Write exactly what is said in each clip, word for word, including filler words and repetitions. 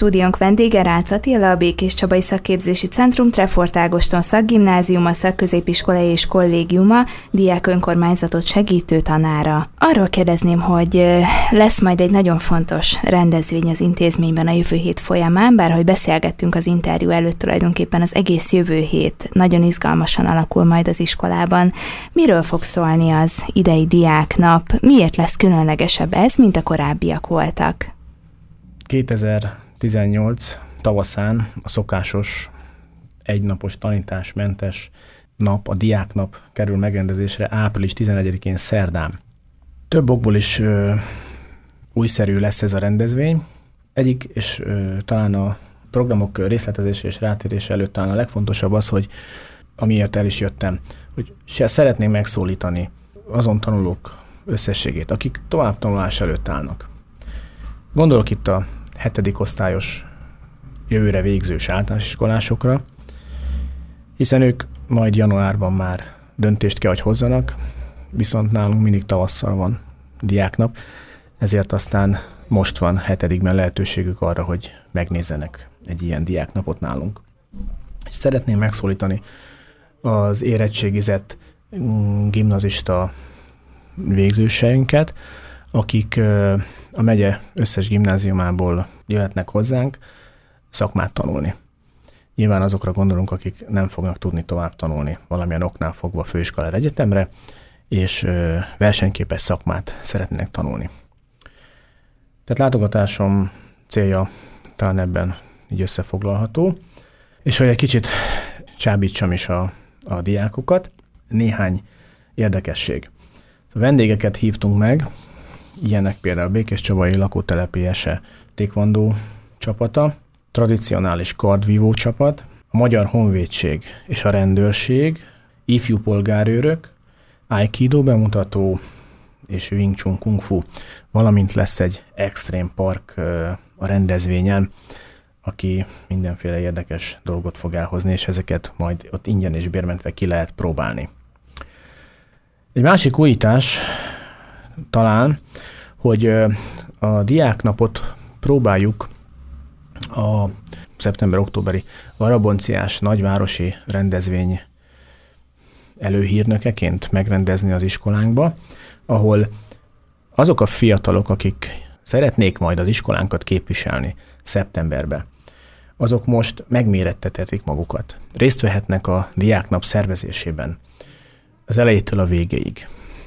Stúdiónk vendége Rácz Attila, a Békéscsabai Szakképzési Centrum Trefort Ágoston Szakgimnáziuma, Szakközépiskola és Kollégiuma diák önkormányzatot segítő tanára. Arról kérdezném, hogy lesz majd egy nagyon fontos rendezvény az intézményben a jövő hét folyamán, bár hogy beszélgettünk az interjú előtt, tulajdonképpen az egész jövő hét nagyon izgalmasan alakul majd az iskolában. Miről fog szólni az idei diáknap? Miért lesz különlegesebb ez, mint a korábbiak voltak? kétezer-tizennyolc tavaszán a szokásos egynapos tanításmentes nap, a diáknap kerül megrendezésre április tizenegyedikén szerdán. Több okból is ö, újszerű lesz ez a rendezvény. Egyik, és ö, talán a programok részletezése és rátérése előtt talán a legfontosabb az, hogy amiért el is jöttem, hogy szeretnénk megszólítani azon tanulók összességét, akik továbbtanulás előtt állnak. Gondolok itt a hetedik osztályos jövőre végzős általános iskolásokra, hiszen ők majd januárban már döntést kell, hogy hozzanak, viszont nálunk mindig tavasszal van diáknap, ezért aztán most van hetedikben lehetőségük arra, hogy megnézzenek egy ilyen diáknapot nálunk. És szeretném megszólítani az érettségizett gimnazista végzőseinket, akik a megye összes gimnáziumából jöhetnek hozzánk szakmát tanulni. Nyilván azokra gondolunk, akik nem fognak tudni tovább tanulni valamilyen oknál fogva főiskolára, egyetemre, és versenyképes szakmát szeretnének tanulni. Tehát látogatásom célja talán ebben így összefoglalható, és hogy egy kicsit csábítsam is a, a diákokat, néhány érdekesség. A vendégeket hívtunk meg, ilyenek például Békéscsabai lakótelepi ese taekwondo csapata, tradicionális kardvívó csapat, a Magyar Honvédség és a rendőrség, ifjú polgárőrök, aikido bemutató és Wing Chun Kung Fu, valamint lesz egy extrém park a rendezvényen, aki mindenféle érdekes dolgot fog elhozni, és ezeket majd ott ingyen és bérmentve ki lehet próbálni. Egy másik újítás talán, hogy a diáknapot próbáljuk a szeptember-októberi Garabonciás nagyvárosi rendezvény előhírnökeként megrendezni az iskolánkba, ahol azok a fiatalok, akik szeretnék majd az iskolánkat képviselni szeptemberben, azok most megmérettethetik magukat. Részt vehetnek a diáknap szervezésében az elejétől a végéig,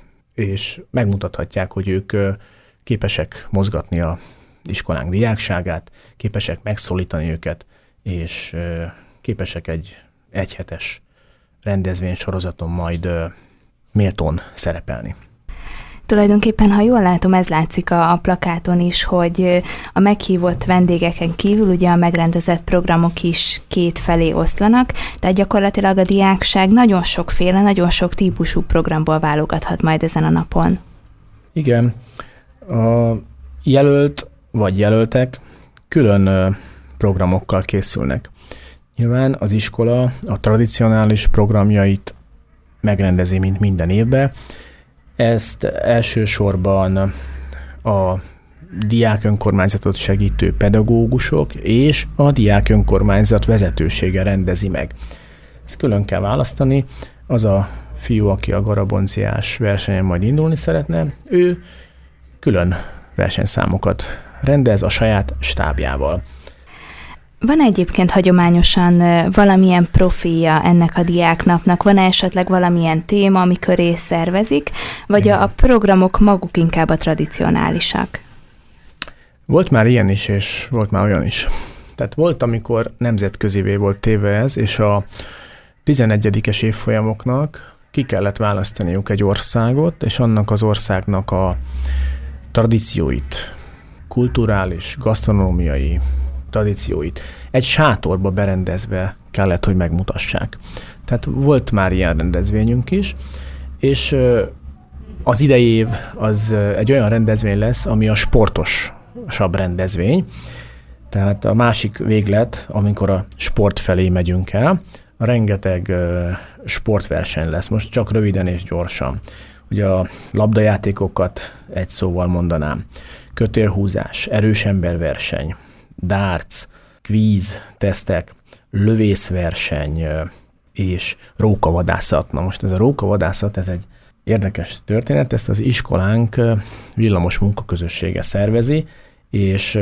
és megmutathatják, hogy ők képesek mozgatni az iskolánk diákságát, képesek megszólítani őket, és képesek egy egyhetes rendezvénysorozaton majd méltón szerepelni. Tulajdonképpen, ha jól látom, ez látszik a, a plakáton is, hogy a meghívott vendégeken kívül ugye a megrendezett programok is két felé oszlanak, tehát gyakorlatilag a diákság nagyon sokféle, nagyon sok típusú programból válogathat majd ezen a napon. Igen. A jelölt vagy jelöltek külön programokkal készülnek. Nyilván az iskola a tradicionális programjait megrendezi, mint minden évben. Ezt elsősorban a diák önkormányzatot segítő pedagógusok és a diák önkormányzat vezetősége rendezi meg. Ezt külön kell választani. Az a fiú, aki a garabonciás versenyen majd indulni szeretne, ő külön versenyszámokat rendez a saját stábjával. Van egyébként hagyományosan valamilyen profilja ennek a diáknapnak? Van esetleg valamilyen téma, ami köré szervezik, vagy a, a programok maguk inkább a tradicionálisak? Volt már ilyen is, és volt már olyan is. Tehát volt, amikor nemzetközivé volt téve ez, és a tizenegyedikes évfolyamoknak ki kellett választaniuk egy országot, és annak az országnak a tradícióit, kulturális, gasztronómiai tradícióit egy sátorba berendezve kellett, hogy megmutassák. Tehát volt már ilyen rendezvényünk is, és az idei év az egy olyan rendezvény lesz, ami a sportosabb rendezvény. Tehát a másik véglet, amikor a sport felé megyünk el, a rengeteg sportverseny lesz, most csak röviden és gyorsan. Ugye a labdajátékokat egy szóval mondanám. Kötélhúzás, erős emberverseny, darts, kvíz, tesztek, lövészverseny és rókavadászat. Na most ez a rókavadászat, ez egy érdekes történet, ezt az iskolánk villamos munkaközössége szervezi, és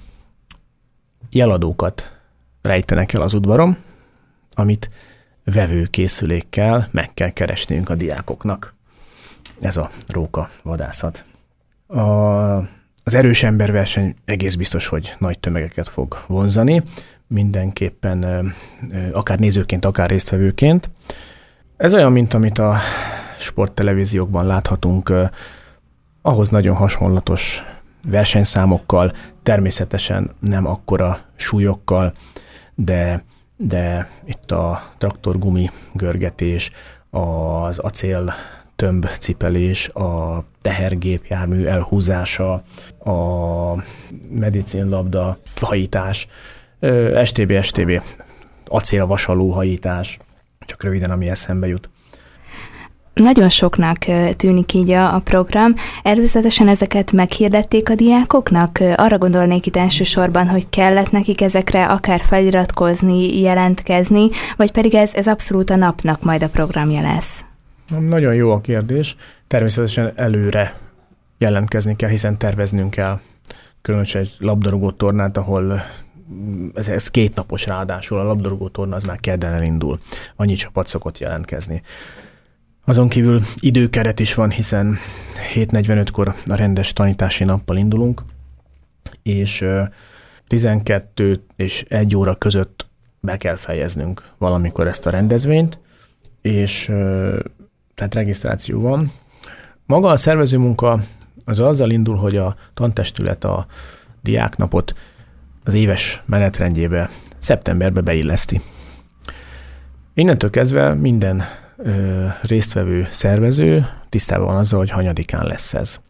jeladókat rejtenek el az udvaron, amit vevőkészülékkel meg kell keresnünk a diákoknak. Ez a rókavadászat. A, az erős emberverseny egész biztos, hogy nagy tömegeket fog vonzani, mindenképpen akár nézőként, akár résztvevőként. Ez olyan, mint amit a sporttelevíziókban láthatunk, ahhoz nagyon hasonlatos versenyszámokkal, természetesen nem akkora súlyokkal, de, de itt a traktorgumi görgetés, az acél tömbcipelés, a tehergépjármű elhúzása, a medicinlabda hajítás, es té bé, es té bé, acélvasaló hajítás, csak röviden, ami eszembe jut. Nagyon soknak tűnik így a, a program. Előzetesen ezeket meghirdették a diákoknak? Arra gondolnék itt elsősorban, hogy kellett nekik ezekre akár feliratkozni, jelentkezni, vagy pedig ez, ez abszolút a napnak majd a programja lesz? Nagyon jó a kérdés. Természetesen előre jelentkezni kell, hiszen terveznünk kell. Különösen egy labdarúgó tornát, ahol ez, ez két napos ráadásul, a labdarúgó torna az már kedden elindul. Annyi csapat szokott jelentkezni. Azon kívül időkeret is van, hiszen hét negyvenötkor a rendes tanítási nappal indulunk, és tizenkettő és egy óra között be kell fejeznünk valamikor ezt a rendezvényt, és tehát regisztráció van. Maga a szervezőmunka az azzal indul, hogy a tantestület a diáknapot az éves menetrendjébe szeptemberbe beilleszti. Innentől kezdve minden ö, résztvevő szervező tisztában van azzal, hogy hanyadikán lesz ez.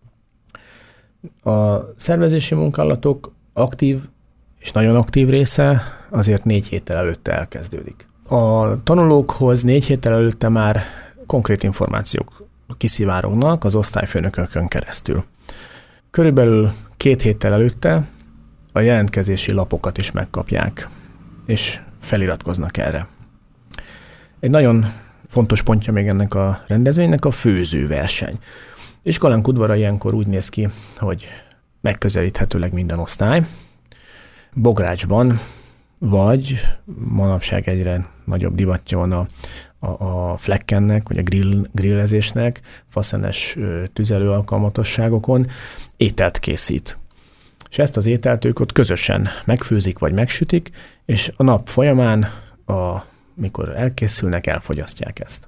A szervezési munkálatok aktív és nagyon aktív része azért négy héttel előtte elkezdődik. A tanulókhoz négy héttel előtte már konkrét információk kiszivárognak az osztályfőnökökön keresztül. Körülbelül két héttel előtte a jelentkezési lapokat is megkapják, és feliratkoznak erre. Egy nagyon fontos pontja még ennek a rendezvénynek a főzőverseny. Iskolánk udvara ilyenkor úgy néz ki, hogy megközelíthetőleg minden osztály, bográcsban, vagy manapság egyre nagyobb divatja van a, a, a flekkennek, vagy a grill, grillezésnek, faszenes tüzelő alkalmatosságokon ételt készít. És ezt az ételt ők ott közösen megfőzik, vagy megsütik, és a nap folyamán, a, mikor elkészülnek, elfogyasztják ezt.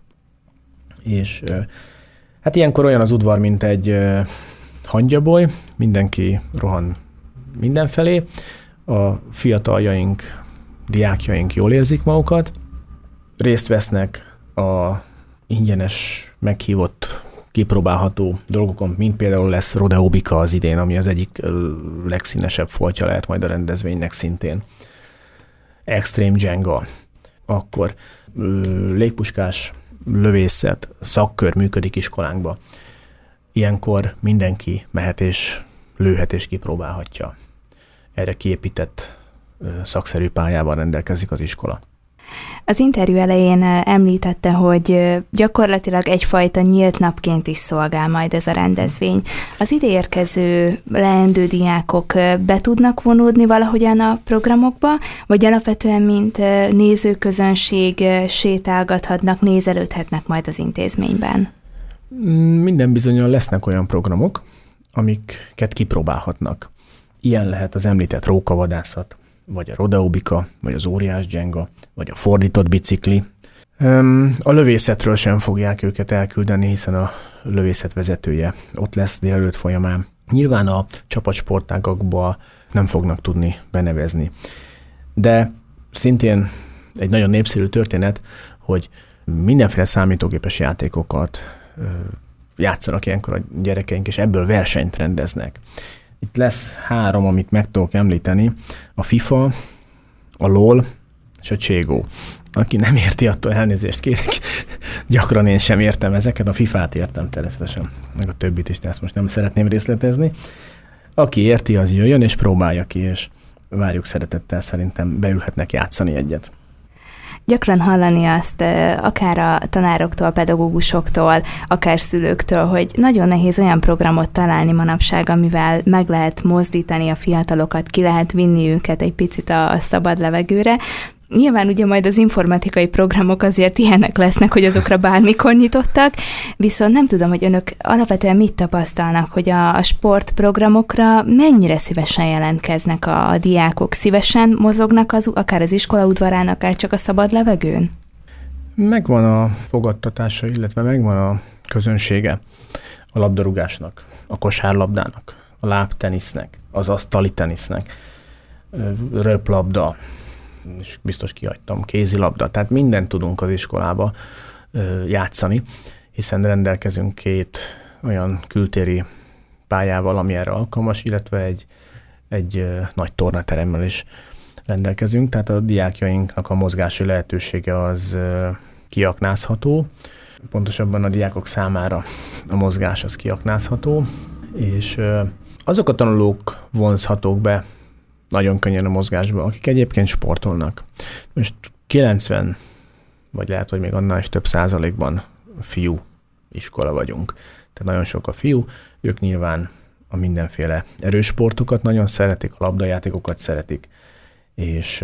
És hát ilyenkor olyan az udvar, mint egy hangyaboly, mindenki rohan mindenfelé, a fiataljaink, diákjaink jól érzik magukat, részt vesznek a ingyenes, meghívott, kipróbálható dolgokon, mint például lesz rodeóbika az idén, ami az egyik legszínesebb foltja lehet majd a rendezvénynek szintén. Extreme Jenga. Akkor légpuskás lövészet, szakkör működik iskolánkba. Ilyenkor mindenki mehet és lőhet és kipróbálhatja. Erre kiépített szakszerű pályával rendelkezik az iskola. Az interjú elején említette, hogy gyakorlatilag egyfajta nyílt napként is szolgál majd ez a rendezvény. Az ide érkező leendő diákok be tudnak vonódni valahogyan a programokba, vagy alapvetően mint nézőközönség sétálgathatnak, nézelődhetnek majd az intézményben? Minden bizonnyal lesznek olyan programok, amiket kipróbálhatnak. Ilyen lehet az említett rókavadászat, vagy a rodeóbika, vagy az óriás dzsenga, vagy a fordított bicikli. A lövészetről sem fogják őket elküldeni, hiszen a lövészet vezetője ott lesz délelőtt folyamán. Nyilván a csapatsportágakba nem fognak tudni benevezni. De szintén egy nagyon népszerű történet, hogy mindenféle számítógépes játékokat játszanak ilyenkor a gyerekeink, és ebből versenyt rendeznek. Itt lesz három, amit meg tudok említeni. A FIFA, a LOL és a Cségó. Aki nem érti, attól elnézést kérek. Gyakran én sem értem ezeket. A fifát értem természetesen. Meg a többit is, de ezt most nem szeretném részletezni. Aki érti, az jöjjön és próbálja ki. És várjuk szeretettel, szerintem beülhetnek játszani egyet. Gyakran hallani azt akár a tanároktól, pedagógusoktól, akár szülőktől, hogy nagyon nehéz olyan programot találni manapság, amivel meg lehet mozdítani a fiatalokat, ki lehet vinni őket egy picit a szabad levegőre. Nyilván ugye majd az informatikai programok azért ilyenek lesznek, hogy azokra bármikor nyitottak, viszont nem tudom, hogy önök alapvetően mit tapasztalnak, hogy a, a sportprogramokra mennyire szívesen jelentkeznek a, a diákok, szívesen mozognak az, akár az iskola udvarán, akár csak a szabad levegőn? Megvan a fogadtatása, illetve megvan a közönsége a labdarúgásnak, a kosárlabdának, a lábtenisznek, az asztali tenisznek, röplabda, és biztos kihagytam, kézilabda, tehát mindent tudunk az iskolába ö, játszani, hiszen rendelkezünk két olyan kültéri pályával, ami erre alkalmas, illetve egy, egy ö, nagy tornateremmel is rendelkezünk, tehát a diákjainknak a mozgási lehetősége az ö, kiaknázható, pontosabban a diákok számára a mozgás az kiaknázható, és ö, azok a tanulók vonzhatók be nagyon könnyen a mozgásba, akik egyébként sportolnak. Most kilencven, vagy lehet, hogy még annál is több százalékban fiú iskola vagyunk. Tehát nagyon sok a fiú, ők nyilván a mindenféle erős sportokat nagyon szeretik, a labdajátékokat szeretik, és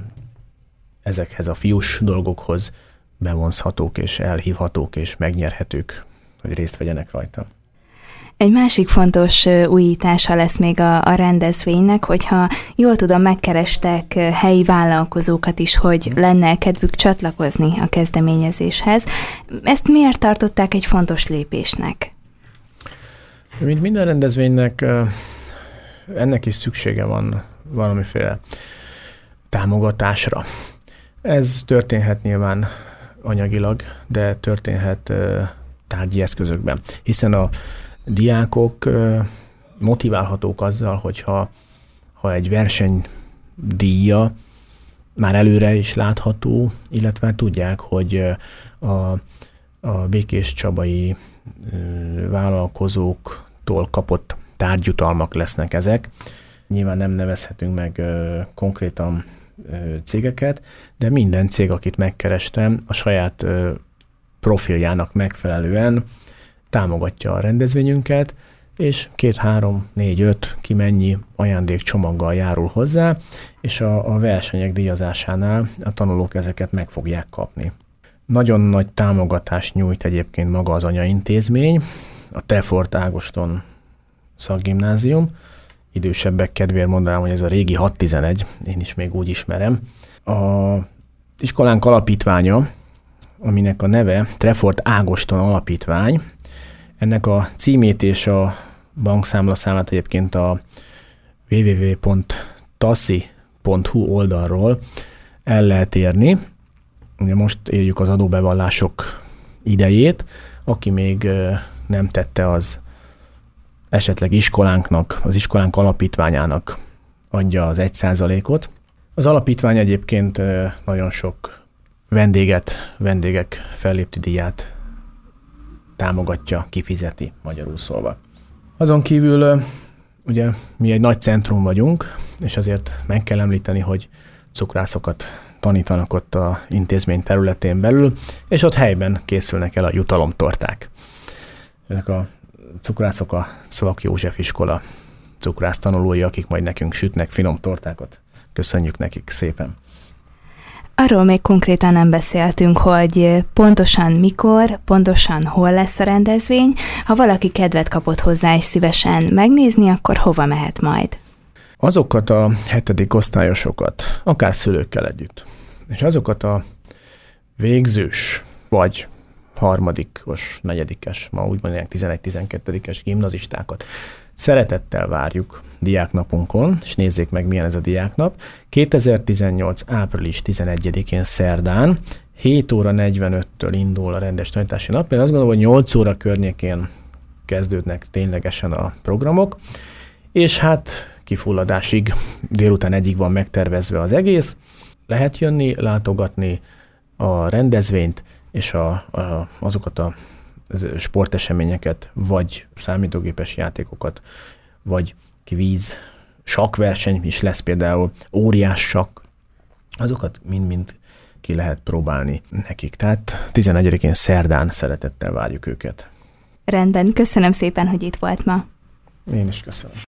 ezekhez a fiús dolgokhoz bevonzhatók, és elhívhatók, és megnyerhetők, hogy részt vegyenek rajta. Egy másik fontos újítása lesz még a, a rendezvénynek, hogyha jól tudom, megkerestek helyi vállalkozókat is, hogy lenne kedvük csatlakozni a kezdeményezéshez. Ezt miért tartották egy fontos lépésnek? Mint minden rendezvénynek, ennek is szüksége van valamiféle támogatásra. Ez történhet nyilván anyagilag, de történhet tárgyi eszközökben, hiszen a diákok motiválhatók azzal, hogyha ha egy verseny díja már előre is látható, illetve tudják, hogy a, a békéscsabai vállalkozóktól kapott tárgyutalmak lesznek ezek. Nyilván nem nevezhetünk meg konkrétan cégeket, de minden cég, akit megkerestem, a saját profiljának megfelelően támogatja a rendezvényünket, és két, három, négy, öt, ki mennyi ajándékcsomaggal járul hozzá, és a, a versenyek díjazásánál a tanulók ezeket meg fogják kapni. Nagyon nagy támogatást nyújt egyébként maga az anyaintézmény, a Trefort Ágoston szakgimnázium. Idősebbek kedvéért mondanám, hogy ez a régi hat tizenegy, én is még úgy ismerem. A iskolánk alapítványa, aminek a neve Trefort Ágoston Alapítvány, ennek a címét és a bankszámlaszámát egyébként a double-u double-u double-u pont taszi pont hu oldalról el lehet érni. Ugye most éljük az adóbevallások idejét. Aki még nem tette, az esetleg iskolánknak, az iskolánk alapítványának adja az egy százalékot. Az alapítvány egyébként nagyon sok vendéget, vendégek fellépti díját támogatja, kifizeti, magyarul szólva. Azon kívül ugye mi egy nagy centrum vagyunk, és azért meg kell említeni, hogy cukrászokat tanítanak ott a intézmény területén belül, és ott helyben készülnek el a jutalomtorták. Ezek a cukrászok a Szvak József iskola cukrász tanulói, akik majd nekünk sütnek finom tortákat. Köszönjük nekik szépen! Arról még konkrétan nem beszéltünk, hogy pontosan mikor, pontosan hol lesz a rendezvény. Ha valaki kedvet kapott hozzá és szívesen megnézni, akkor hova mehet majd? Azokat a hetedik osztályosokat, akár szülőkkel együtt, és azokat a végzős vagy harmadikos, negyedikes, ma úgy mondják tizenegy-tizenkettődikes gimnazistákat szeretettel várjuk diáknapunkon, és nézzék meg, milyen ez a diáknap. kétezer-tizennyolc. április tizenegyedikén szerdán, hét óra negyvenöttől indul a rendes tanítási nap. Én azt gondolom, hogy nyolc óra környékén kezdődnek ténylegesen a programok, és hát kifulladásig, délután egyig van megtervezve az egész. Lehet jönni, látogatni a rendezvényt, és a, a, azokat a sporteseményeket, vagy számítógépes játékokat, vagy kvíz sakkverseny is lesz például, óriás sakk, azokat mind-mind ki lehet próbálni nekik. Tehát tizenegyedikén szerdán szeretettel várjuk őket. Rendben, köszönöm szépen, hogy itt volt ma. Én is köszönöm.